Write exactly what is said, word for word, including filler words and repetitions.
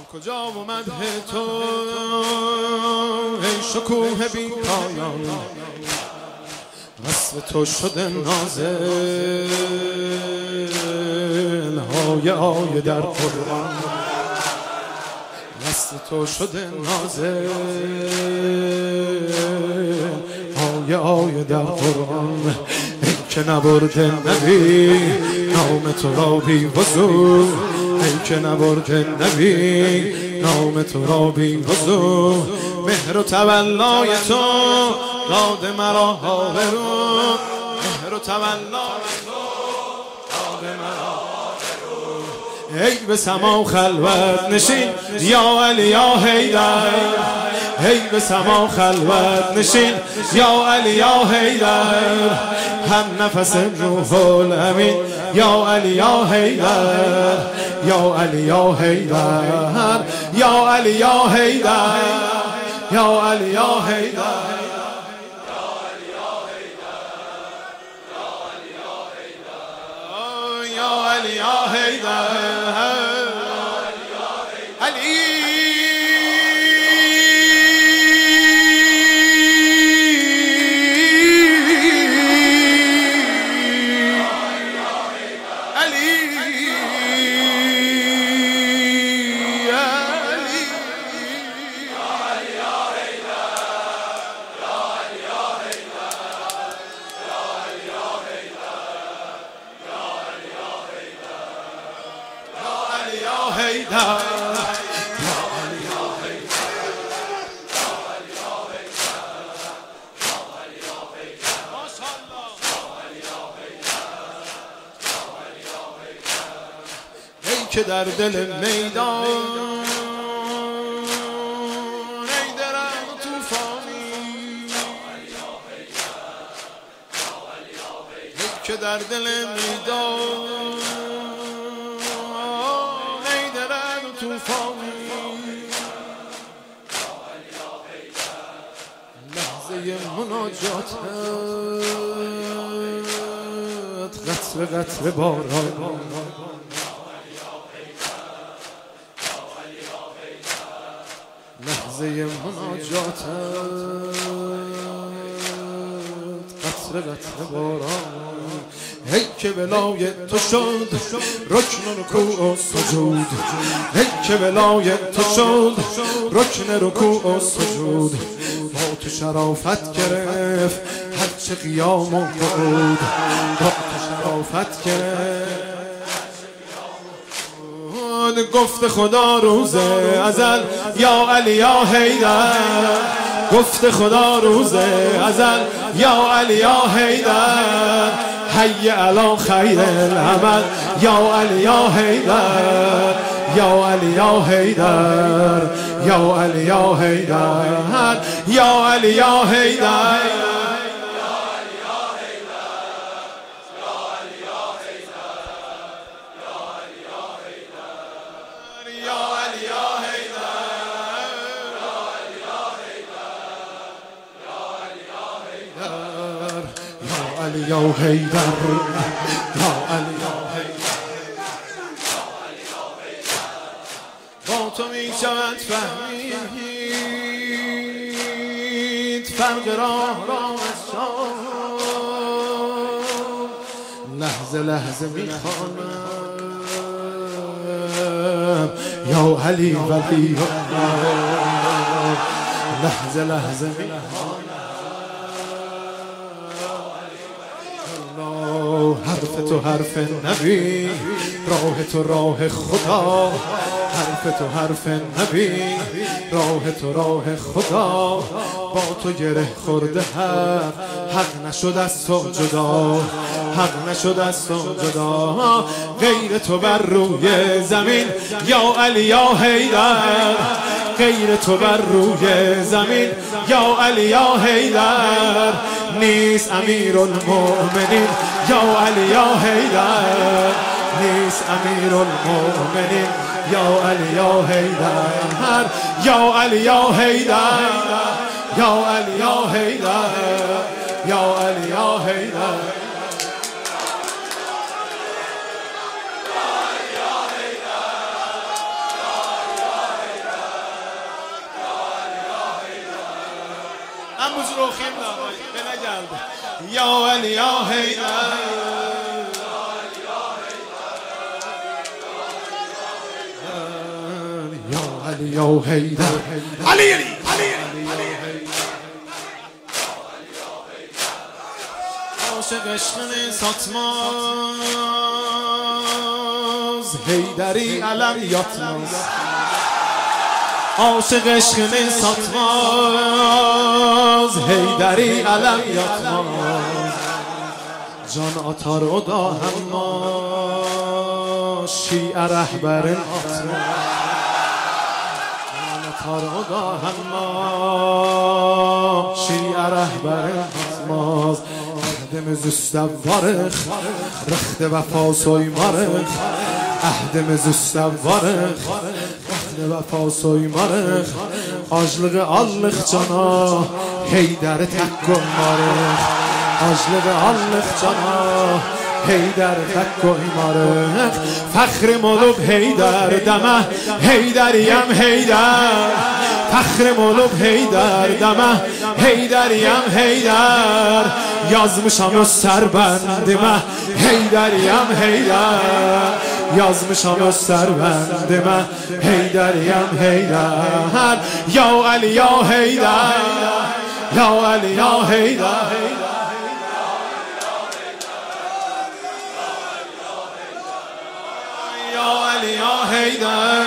کجا اومد تو ای شکوه بی پایان، وصف تو شده نازل های آیه در قرآن، وصف تو شده نازل های آیه در قرآن. ای که نبرده نبی نام تو را بی وضو، ای که نبرده نبی نام تو را بی وضو، مهر و تولای تو داد مرا آبرو، مهر و تولای تو داد مرا آبرو. ای به سما خلوت نشین یا علی یا حیدر، ای به سما خلوت نشین یا علی یا حیدر، هم نفس روح الامین یا علی یا حیدر، یا علی یا حیدر، یا علی یا حیدر، یا علی یا حیدر، یا علی یا حیدر، علی که در دل میدان ای درم توفانی، ای که در دل میدان ای درم توفانی، لحظه مناجاتت قطره قطره باران، لحظه مناجاتت قطره قطره باران. ای که ولای تو شد رکن رکوع و سجود، ای که ولای تو شد رکن رکوع و سجود، با تو شرافت گرفت هرچه قیام و قعود، با تو شرافت گرفت. گفت خدا روز ازل یا علی یا حیدر، گفت خدا روز ازل یا علی یا حیدر، حی علی خیر العمل یا علی یا حیدر، یا علی یا حیدر، یا علی یا حیدر، یا علی یا حیدر. یا حیدر، یا علی یا حیدر، با تو می شود فهمید فرق راه را از شام، لحظه لحظه می خوانم یا علی ولی الله، لحظه لحظه می خوانم حرف تو حرف نبی، راه تو راه خدا، حرف تو حرف نبی، راه تو راه خدا، با تو گره خورده حق، حق نشد از تو جدا، حق نشد از تو جدا، غیر تو بر روی زمین یا علی یا حیدر، غیر تو بر روی زمین یا علی یا حیدر، نیست امیر المؤمنین یا علی یا حیدر، نیست امیر المؤمنین یا علی یا حیدر، یا علی یا حیدر، یا علی یا حیدر، یا علی یا حیدر. روخیم به نگرده یا علی یا حیدر یا علی یا حیدر علی علی عاشق عشق ساتماز حیدری علم یاتماز عاشق عشق ساتماز حیدری علم یاتماز جان آتار و دا هماز شیعه رهبر آتماز جان آتار و دا هماز شیعه رهبر آتماز اهدم زوستم وارخ رخت وفا سوی مارخ اهدم زوستم وارخ رخت وفا سوی مارخ آجلق آلخ جانا حیدر تک و مارخ آجلق آلخ جانا حیدر تک و مارخ فخر مولوب حیدر دمه حیدریم حیدر فخر مولوب حیدر دمه حیدریم حیدر yazmışam öz sərbəndimə Heydəriyəm Heydər yazmışam öz sərbəndimə Heydəriyəm Heydər Ya Ali ya Heydər Ya Ali ya Heydər Ya Ali ya Heydər